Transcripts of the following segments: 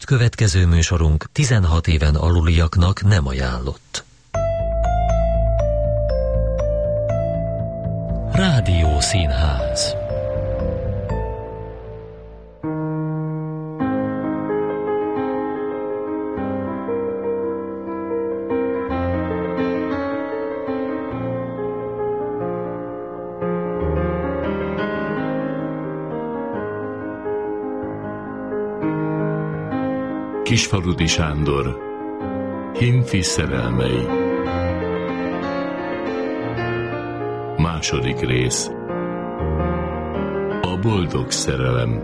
Most következő műsorunk 16 éven aluliaknak nem ajánlott. Rádió Színház. Kisfaludy Sándor, Himfi szerelmei. Második rész. A boldog szerelem.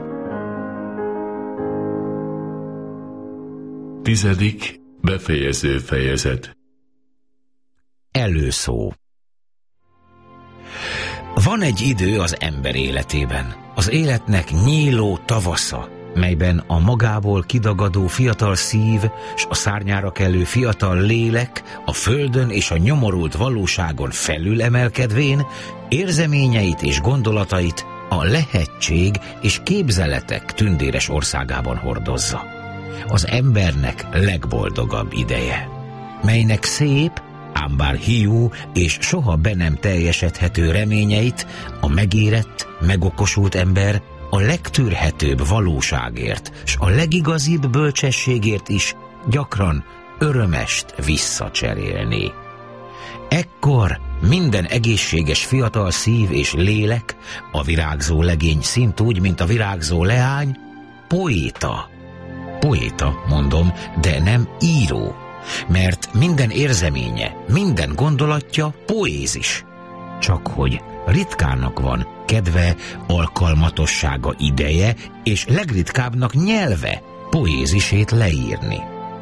10. befejező fejezet. Előszó. Van egy idő az ember életében, az életnek nyíló tavasza, melyben a magából kidagadó fiatal szív s a szárnyára kelő fiatal lélek a földön és a nyomorult valóságon felül emelkedvén érzeményeit és gondolatait a lehetség és képzeletek tündéres országában hordozza. Az embernek legboldogabb ideje, melynek szép, ám bár hiú és soha be nem teljesedhető reményeit a megérett, megokosult ember a legtűrhetőbb valóságért, s a legigazibb bölcsességért is gyakran örömest visszacserélni. Ekkor minden egészséges fiatal szív és lélek, a virágzó legény szintúgy, mint a virágzó leány, poéta. Poéta, mondom, de nem író, mert minden érzeménye, minden gondolatja poézis. Csak hogy ritkának van kedve, alkalmatossága, ideje, és legritkábbnak nyelve poézisét leírni.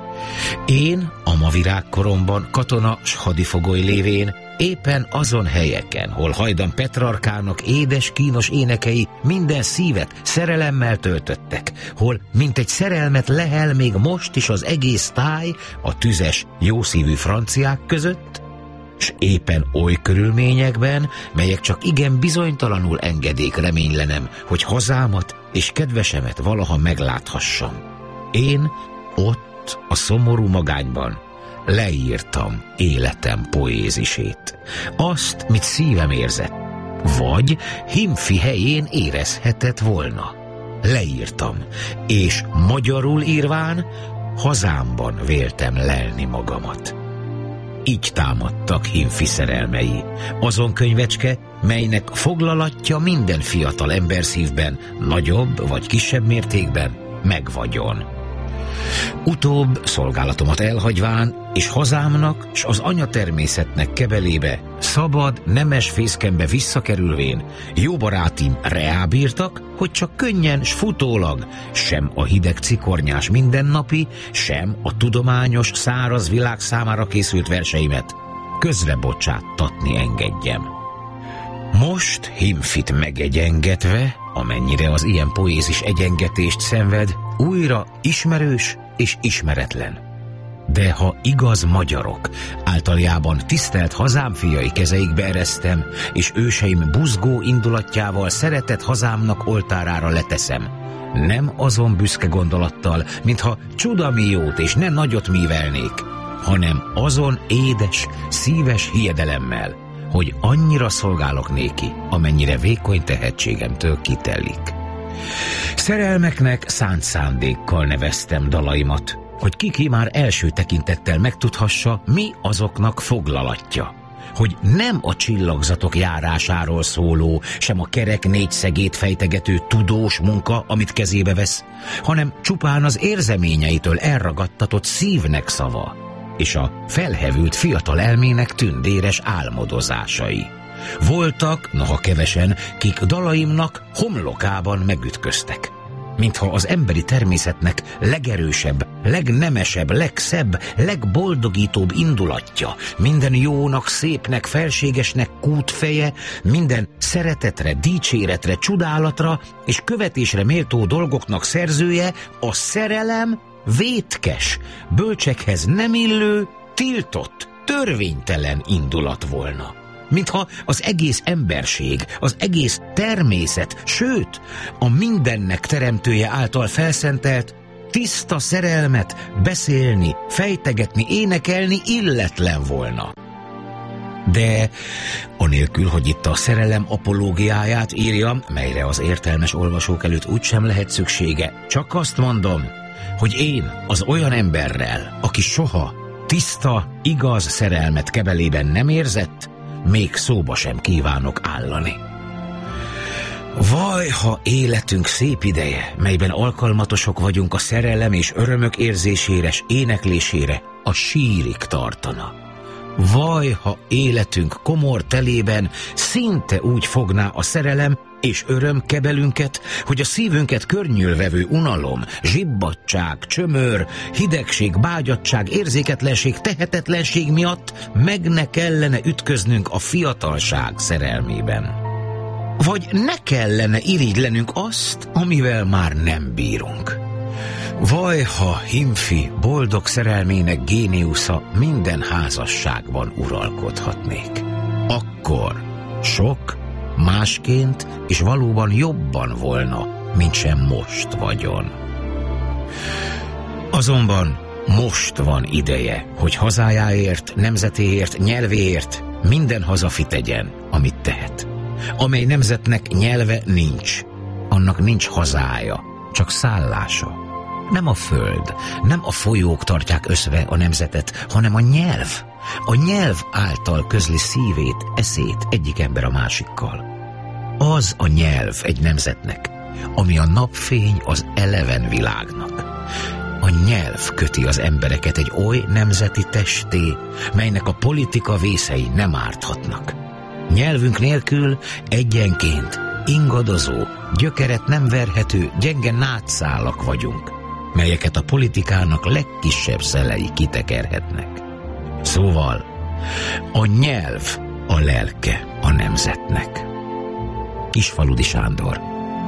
Én a ma virágkoromban katona s hadifogoly lévén éppen azon helyeken, hol hajdan Petrarkának édes, kínos énekei minden szívet szerelemmel töltöttek, hol mint egy szerelmet lehel még most is az egész táj a tüzes, jószívű franciák között, s éppen oly körülményekben, melyek csak igen bizonytalanul engedék reménylenem, hogy hazámat és kedvesemet valaha megláthassam. Én ott, a szomorú magányban leírtam életem poézisét. Azt, mit szívem érzett, vagy Himfi helyén érezhetett volna. Leírtam, és magyarul írván hazámban véltem lelni magamat. Így támadtak Himfi szerelmei, azon könyvecske, melynek foglalatja minden fiatal ember szívben, nagyobb vagy kisebb mértékben megvagyon. Utóbb szolgálatomat elhagyván, és hazámnak, s az anyatermészetnek kebelébe, szabad, nemes fészkembe visszakerülvén, jó barátim reábírtak, hogy csak könnyen s futólag, sem a hideg cikornyás mindennapi, sem a tudományos, száraz világ számára készült verseimet közre bocsáttatni engedjem. Most Himfit megegyengetve, amennyire az ilyen poézis egyengetést szenved, újra ismerős és ismeretlen. De ha igaz magyarok, általában tisztelt hazám fiai kezeikbe eresztem, és őseim buzgó indulatjával szeretett hazámnak oltárára leteszem, nem azon büszke gondolattal, mintha csudamiót és ne nagyot mívelnék, hanem azon édes, szíves hiedelemmel, hogy annyira szolgálok néki, amennyire vékony tehetségemtől kitelik. Szerelmeknek szánt szándékkal neveztem dalaimat, hogy ki már első tekintettel megtudhassa, mi azoknak foglalatja. Hogy nem a csillagzatok járásáról szóló, sem a kerek négyszegét fejtegető tudós munka, amit kezébe vesz, hanem csupán az érzeményeitől elragadtatott szívnek szava, és a felhevült fiatal elmének tündéres álmodozásai. Voltak, noha kevesen, kik dalaimnak homlokában megütköztek. Mintha az emberi természetnek legerősebb, legnemesebb, legszebb, legboldogítóbb indulatja, minden jónak, szépnek, felségesnek kútfeje, minden szeretetre, dicséretre, csodálatra és követésre méltó dolgoknak szerzője a szerelem vétkes, bölcsekhez nem illő, tiltott, törvénytelen indulat volna. Mintha az egész emberség, az egész természet, sőt, a mindennek teremtője által felszentelt, tiszta szerelmet beszélni, fejtegetni, énekelni illetlen volna. De anélkül, hogy itt a szerelem apológiáját írja, melyre az értelmes olvasók előtt úgysem lehet szüksége, csak azt mondom, hogy én az olyan emberrel, aki soha tiszta, igaz szerelmet kebelében nem érzett, még szóba sem kívánok állani. Vaj, ha életünk szép ideje, melyben alkalmatosok vagyunk a szerelem és örömök érzésére s éneklésére, a sírig tartana. Vaj, ha életünk komor telében szinte úgy fogná a szerelem és öröm kebelünket, hogy a szívünket környülvevő unalom, zsibbadtság, csömör, hidegség, bágyadtság, érzéketlenség, tehetetlenség miatt meg ne kellene ütköznünk a fiatalság szerelmében. Vagy ne kellene irigylenünk azt, amivel már nem bírunk. Vaj, ha Himfi boldog szerelmének géniusza minden házasságban uralkodhatnék. Akkor sok, másként és valóban jobban volna, mint sem most vagyon. Azonban most van ideje, hogy hazájáért, nemzetéért, nyelvéért minden hazafi tegyen, amit tehet. Amely nemzetnek nyelve nincs, annak nincs hazája, csak szállása. Nem a föld, nem a folyók tartják összve a nemzetet, hanem a nyelv. A nyelv által közli szívét, eszét egyik ember a másikkal. Az a nyelv egy nemzetnek, ami a napfény az eleven világnak. A nyelv köti az embereket egy oly nemzeti testé, melynek a politika vészei nem árthatnak. Nyelvünk nélkül egyenként ingadozó, gyökeret nem verhető, gyenge nátszálak vagyunk, melyeket a politikának legkisebb szelei kitekerhetnek. Szóval a nyelv a lelke a nemzetnek. Kisfaludy Sándor.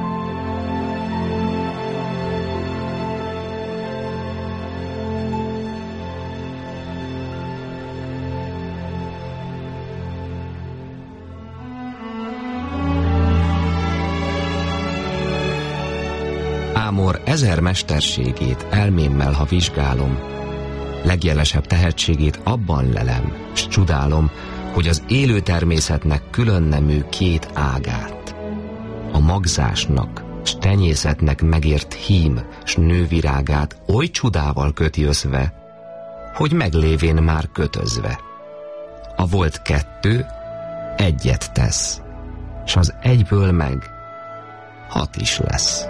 Ámor 1000 mesterségét elmémmel, ha vizsgálom, legjelesebb tehetségét abban lelem, s csodálom, hogy az élő természetnek különnemű két ágát, a magzásnak, s tenyészetnek megért hím, s nővirágát oly csodával köti összve, hogy meglévén már kötözve. A volt 2 egyet tesz, s az egyből meg 6 is lesz.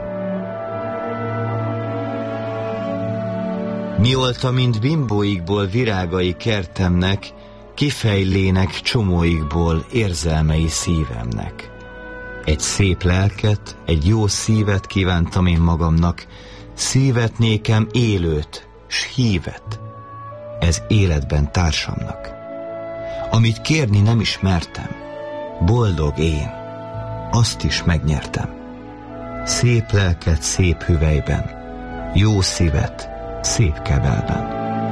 Miolta, mint bimbóikból virágai kertemnek, kifejlének csomóikból érzelmei szívemnek. Egy szép lelket, egy jó szívet kívántam én magamnak, szívet nékem élőt, s hívet, ez életben társamnak. Amit kérni nem ismertem, boldog én, azt is megnyertem. Szép lelket szép hüvelyben, jó szívet szép kebelben.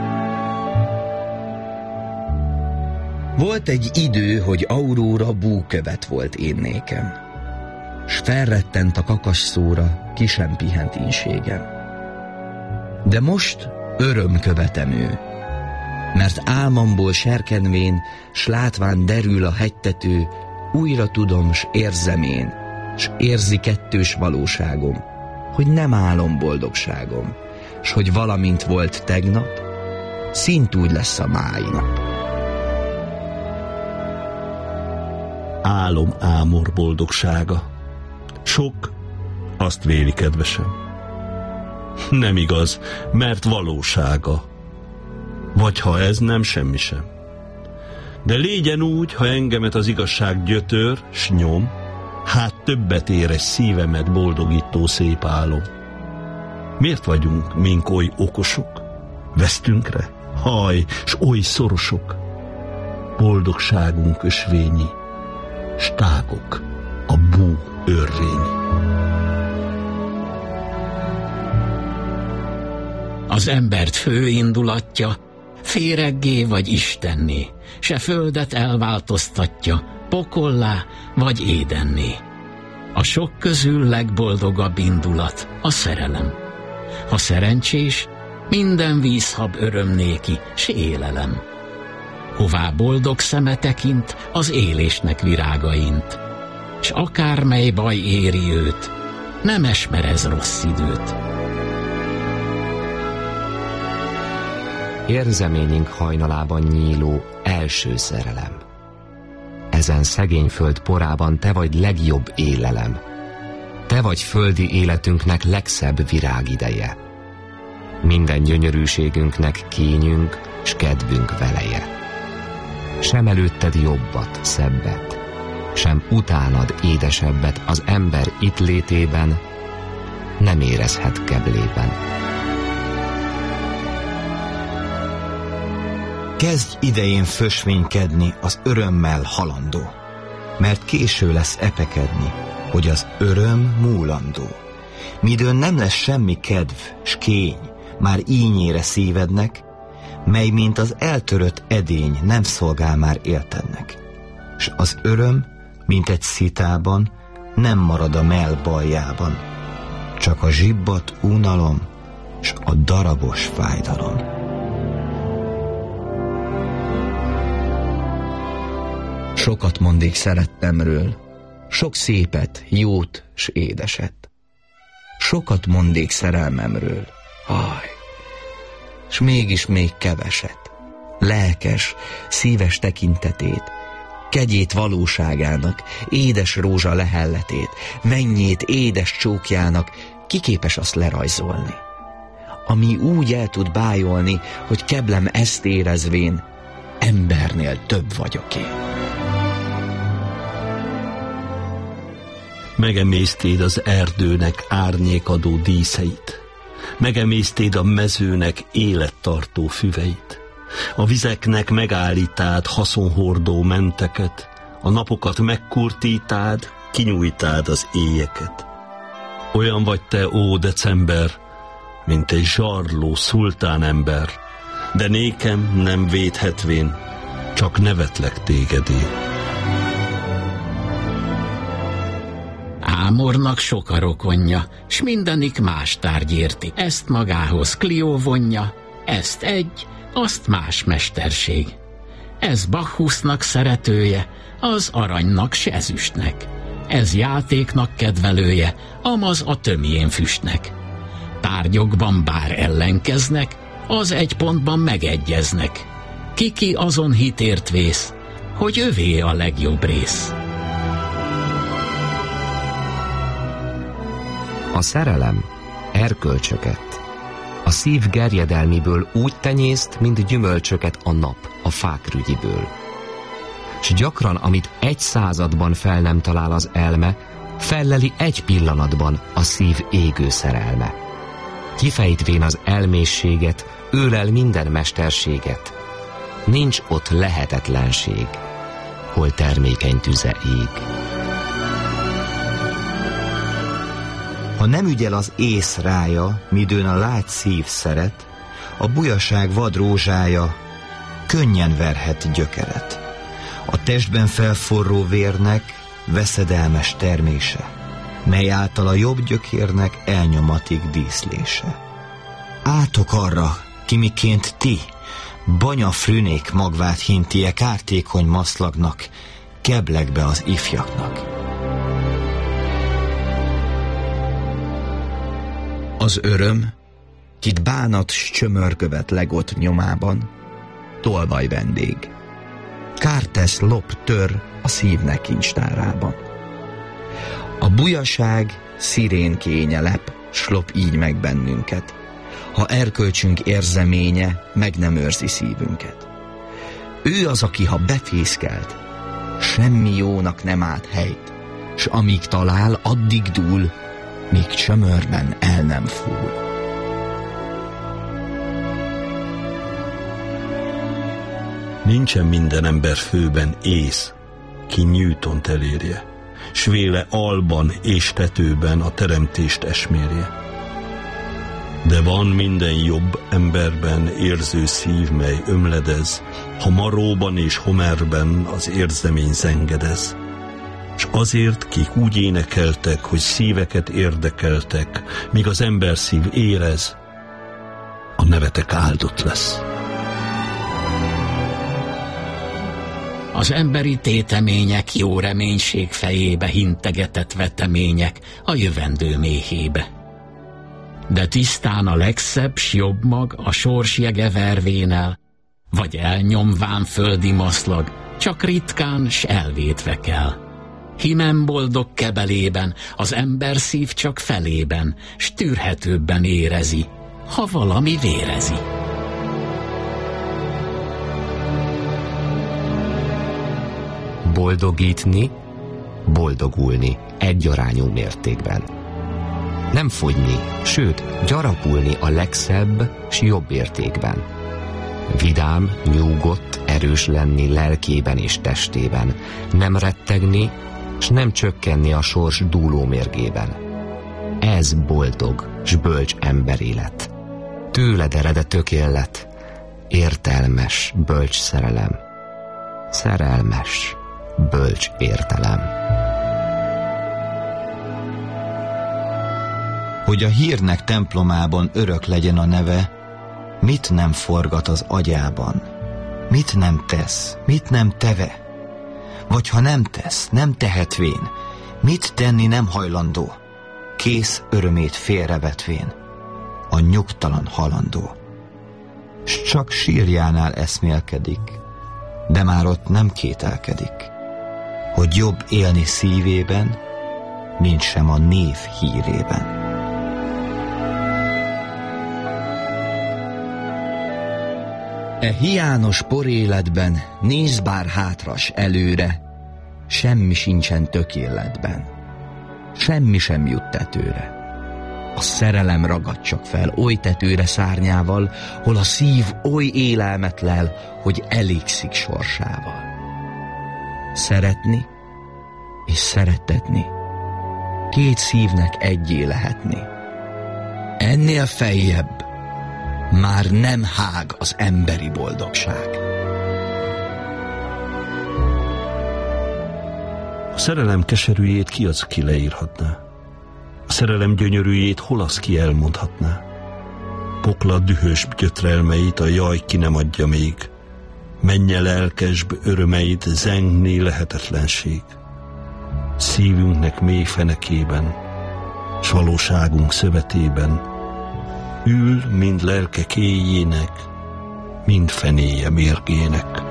Volt egy idő, hogy Aurora búkövet volt én nékem, s felrettent a kakasszóra, ki sem pihent ínségem. De most örömkövetem ő, mert álmomból serkenvén, s látván derül a hegytető, újra tudom, s érzem én, s érzi kettős valóságom, hogy nem álom boldogságom, s hogy valamint volt tegnap, szintúgy lesz a mái nap. Álom Ámor boldogsága. Sok, azt véli kedvesem. Nem igaz, mert valósága. Vagy ha ez nem, semmi sem. De légyen úgy, ha engemet az igazság gyötör, s nyom, hát többet ér egy szívemet boldogító szép álom. Miért vagyunk mink oly okosok? Vesztünkre? Haj, s oly szorosok. Boldogságunk ösvényi, s tágok a bú örvényi. Az embert fő indulatja, féreggé vagy istenné, se földet elváltoztatja, pokollá vagy édenné. A sok közül legboldogabb indulat a szerelem. Ha szerencsés, minden vízhab öröm néki, s élelem. Hová boldog szeme tekint, az élésnek virágaint, s akármely baj éri őt, nem esmerez rossz időt. Érzeményünk hajnalában nyíló első szerelem. Ezen szegény föld porában te vagy legjobb élelem. Te vagy földi életünknek legszebb virágideje. Minden gyönyörűségünknek kényünk, s kedvünk veleje. Sem előtted jobbat, szebbet, sem utánad édesebbet az ember itt létében nem érezhet keblében. Kezdj idején fösvénykedni az örömmel halandó, mert késő lesz epekedni, hogy az öröm múlandó. Midőn nem lesz semmi kedv, s kény, már ínyére szívednek, mely mint az eltörött edény nem szolgál már éltednek. S az öröm, mint egy szitában, nem marad a mell baljában, csak a zsibbat unalom, s a darabos fájdalom. Sokat mondék szerettemről, sok szépet, jót s édeset. Sokat mondék szerelmemről, s mégis még keveset. Lelkes, szíves tekintetét, kegyét valóságának, édes rózsa lehelletét, mennyét édes csókjának, ki képes azt lerajzolni? Ami úgy el tud bájolni, hogy keblem ezt érezvén, embernél több vagyok én. Megemésztéd az erdőnek árnyékadó díszeit, megemésztéd a mezőnek élettartó füveit, a vizeknek megállítád haszonhordó menteket, a napokat megkurtítád, kinyújtád az éjeket. Olyan vagy te, ó december, mint egy zsarló szultánember, de nékem nem védhetvén, csak nevetlek tégedért. Ámornak sok a rokonja, s mindenik más tárgy érti. Ezt magához Klió vonja, ezt egy, azt más mesterség. Ez Bacchusnak szeretője, az aranynak s ezüstnek. Ez játéknak kedvelője, amaz a tömjén füstnek. Tárgyokban bár ellenkeznek, az egy pontban megegyeznek. Kiki azon hitért vész, hogy övé a legjobb rész. A szerelem erkölcsöket, a szív gerjedelmiből úgy tenyészt, mint gyümölcsöket a nap a fák rügyiből. S gyakran, amit egy században fel nem talál az elme, felleli egy pillanatban a szív égő szerelme. Kifejtvén az elmészséget, őlel minden mesterséget. Nincs ott lehetetlenség, hol termékeny tüze ég. Ha nem ügyel az ész rája, midőn a lágy szív szeret, a bujaság vad rózsája könnyen verhet gyökeret. A testben felforró vérnek veszedelmes termése, mely által a jobb gyökérnek elnyomatik díszlése. Átok arra, kimiként ti, banyafrünék magvát hintie kártékony maszlagnak, keblekbe az ifjaknak. Az öröm, kit bánat s csömörkövet legott nyomában, tolvaj vendég. Kár tesz, lop, tör a szívnek kincstárában. A bujaság szirén kénye lep, s lop így meg bennünket, ha erkölcsünk érzeménye meg nem őrzi szívünket. Ő az, aki ha befészkelt, semmi jónak nem állt helyt, s amíg talál, addig dúl, míg csömörben el nem fúl. Nincsen minden ember főben ész, ki Newtont elérje, s véle alban és tetőben a teremtést esmérje. De van minden jobb emberben érző szív, mely ömledez, ha Maróban és Homerben az érzemény zengedez. S azért, kik úgy énekeltek, hogy szíveket érdekeltek, míg az ember szív érez, a nevetek áldott lesz. Az emberi tétemények jó reménység fejébe hintegetett vetemények a jövendő méhébe. De tisztán a legszebb s jobb mag a sors jege vervénel, vagy elnyomván földi maszlag, csak ritkán s elvétve kell. Himen boldog kebelében, az ember szív csak felében, s tűrhetőbben érezi, ha valami vérezi. Boldogítni, boldogulni egyarányú mértékben. Nem fogyni, sőt, gyarapulni a legszebb s jobb értékben. Vidám, nyugodt, erős lenni lelkében és testében. Nem rettegni, s nem csökkenni a sors dúló mérgében. Ez boldog s bölcs emberélet. Tőled ered a tökélet, értelmes, bölcs szerelem. Szerelmes, bölcs értelem. Hogy a hírnek templomában örök legyen a neve, mit nem forgat az agyában? Mit nem tesz, mit nem teve? Vagy ha nem tesz, nem tehetvén, mit tenni nem hajlandó? Kész örömét félrevetvén, a nyugtalan halandó. S csak sírjánál eszmélkedik, de már ott nem kételkedik, hogy jobb élni szívében, mint sem a név hírében. E hiános poréletben nézz bár hátra s előre, semmi sincsen tökéletben, semmi sem jut tetőre. A szerelem ragad csak fel oly tetőre szárnyával, hol a szív oly élelmet lel, hogy elégszik sorsával. Szeretni és szerettetni, két szívnek egyé lehetni. Ennél feljebb már nem hág az emberi boldogság. A szerelem keserűjét ki az, ki leírhatná? A szerelem gyönyörűjét hol az, ki elmondhatná? Poklat dühös gyötrelmeit a jaj ki nem adja még. Mennye lelkesb örömeit zengni lehetetlenség. Szívünknek mély fenekében, s valóságunk szövetében ül mind lelke kéjének, mind fenéje mérgének.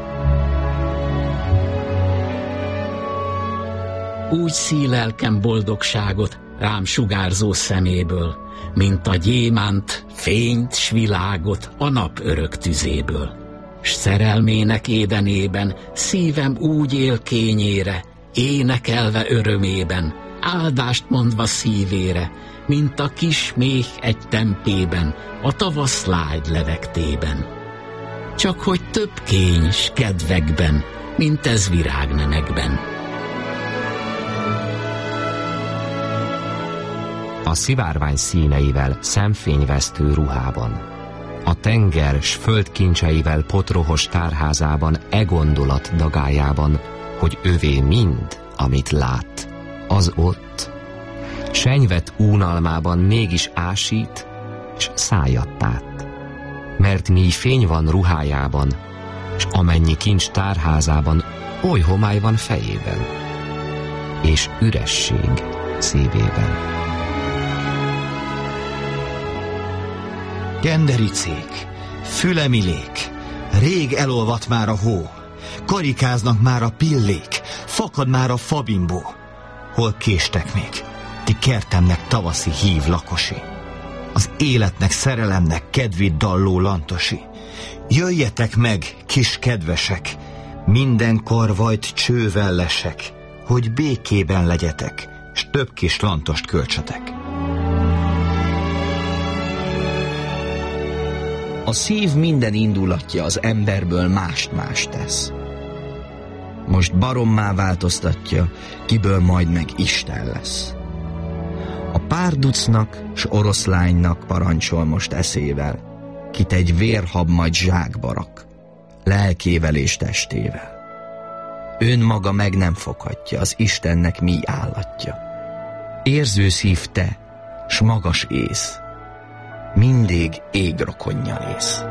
Úgy szílelkem boldogságot rám sugárzó szeméből, mint a gyémánt fényt s világot a nap örök tüzéből. S szerelmének édenében szívem úgy él kényére, énekelve örömében, áldást mondva szívére, mint a kis méh egy tempében, a tavasz lágy levektében. Csak hogy több kény s kedvekben, mint ez virágnemekben. A szivárvány színeivel szemfényvesztő ruhában, a tenger s földkincseivel potrohos tárházában e gondolat dagájában, hogy övé mind, amit lát, az ott, senyvet únalmában mégis ásít, s szájat tát. Mert míg fény van ruhájában, s amennyi kincs tárházában, oly homály van fejében, és üresség szívében. Gendericék, fülemilék, rég elolvadt már a hó, karikáznak már a pillék, fakad már a fabimbó. Hol késtek még, ti kertemnek tavaszi hív lakosi, az életnek, szerelemnek kedvét dalló lantosi. Jöjjetek meg, kis kedvesek, mindenkor vajt csővellesek, hogy békében legyetek, s több kis lantost költsetek. A szív minden indulatja az emberből mást tesz. Most barommá változtatja, kiből majd meg Isten lesz. A párducnak s oroszlánynak parancsol most eszével, kit egy vérhab majd zsákba rak, lelkével és testével. Önmaga meg nem foghatja az Istennek mi állatja. Érző szív te, s magas ész, mindig égrokonja lész.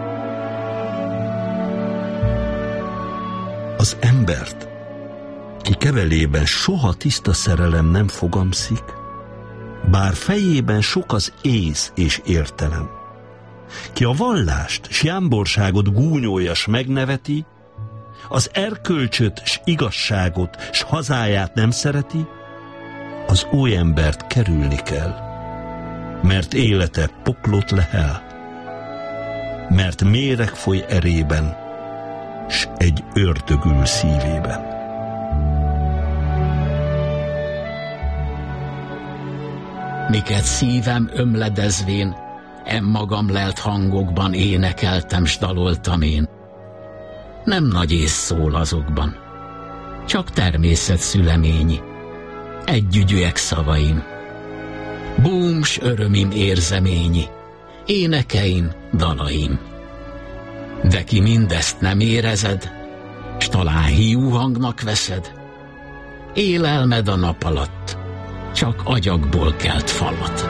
Az embert, ki kevelében soha tiszta szerelem nem fogamszik, bár fejében sok az ész és értelem. Ki a vallást s jámborságot gúnyolja s megneveti, az erkölcsöt s igazságot s hazáját nem szereti, az oly embert kerülni kell, mert élete poklot lehel, mert méreg foly erében, s egy ördög ül szívében. Miket szívem ömledezvén, magam lelt hangokban énekeltem s daloltam én. Nem nagy ész szól azokban, csak természet szüleményi, együgyűek szavaim. Búm s örömim érzeményi, énekeim, dalaim. De ki mindezt nem érezed, s talán hiú hangnak veszed, élelmed a nap alatt, csak agyagból kelt falat.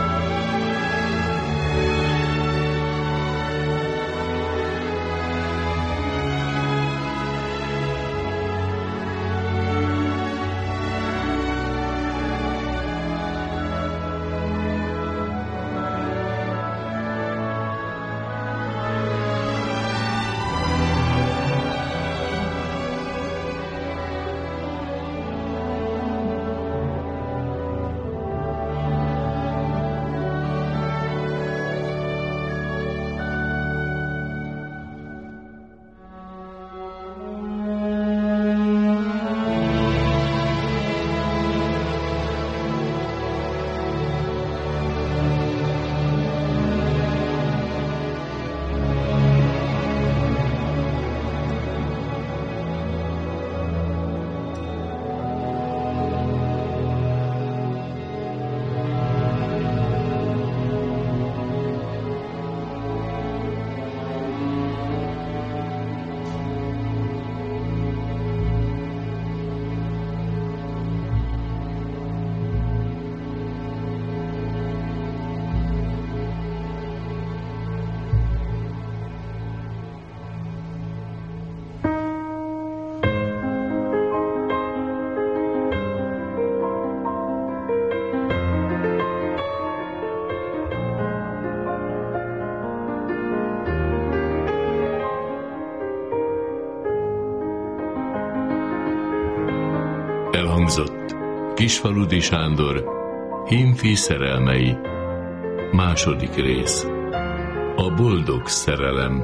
Elhangzott Kisfaludy Sándor Hímfi szerelmei. Második rész. A boldog szerelem.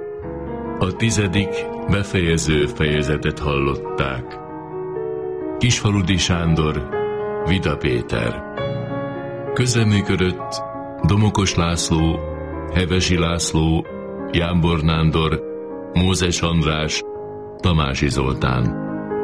A 10. befejező fejezetet hallották. Kisfaludy Sándor, Vida Péter. Közreműködött Domokos László, Hevesi László, Jámbor Nándor, Mózes András, Tamási Zoltán.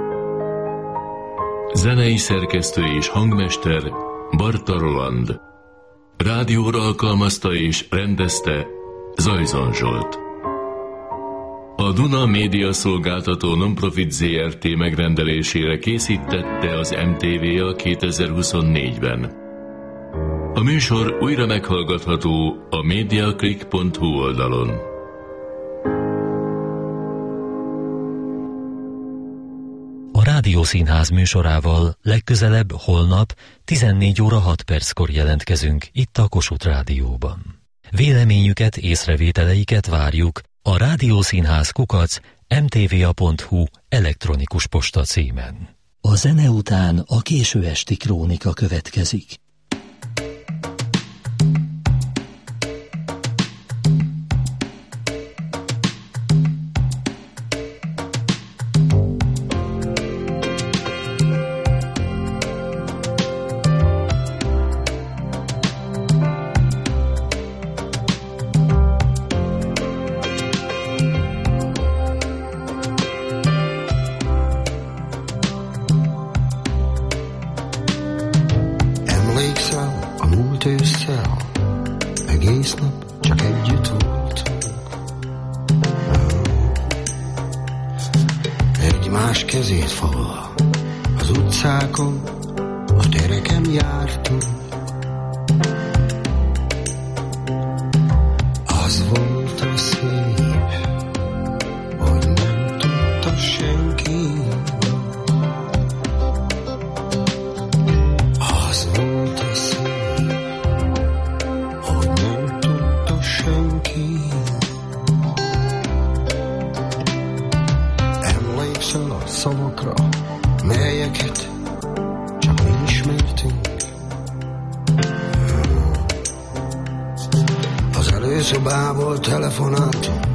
Zenei szerkesztő és hangmester Barta Roland. Rádióra alkalmazta és rendezte Zajzon Zsolt. A Duna Média Szolgáltató Nonprofit Zrt. Megrendelésére készítette az MTV-a 2024-ben. A műsor újra meghallgatható a mediaclick.hu oldalon. A Rádiószínház műsorával legközelebb holnap 14 óra 6 perckor jelentkezünk itt a Kossuth Rádióban. Véleményüket, észrevételeiket várjuk a rádiószínház@mtva.hu elektronikus posta címen. A zene után a késő esti krónika következik. emlékszel a szavakra, melyeket csak mi ismertünk? Az előszobából telefonáltunk,